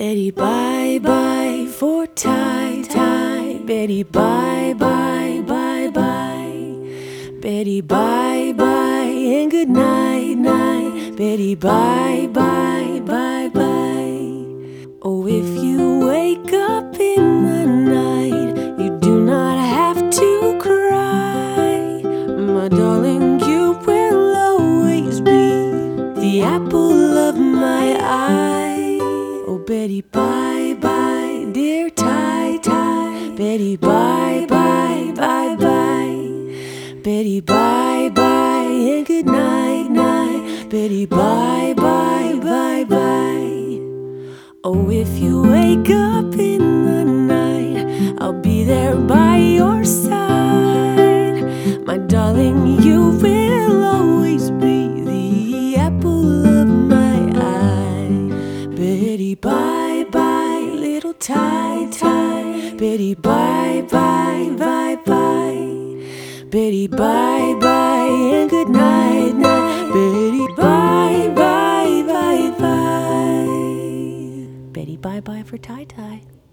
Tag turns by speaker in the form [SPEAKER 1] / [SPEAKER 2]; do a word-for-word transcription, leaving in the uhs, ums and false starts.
[SPEAKER 1] Betty, bye bye for tie tie. Betty, bye bye, bye bye. Betty, bye bye and good night night. Betty, bye bye, bye bye. Oh, if you wake up in the night, you do not have to cry. My darling, you will always be the apple of my eye. Oh, Betty, bye bye, dear tie tie. Betty, bye bye, bye bye. Betty, bye bye and good night night. Betty, bye bye, bye bye. Oh, if you wake up in the night, I'll be there by your side. My darling, you will always be the apple of my eye. Betty, bye bye, little tie tie. Betty, bye bye, bye bye. Betty, bye bye and good night night. Betty, bye bye, bye bye. Betty, bye bye for tie tie.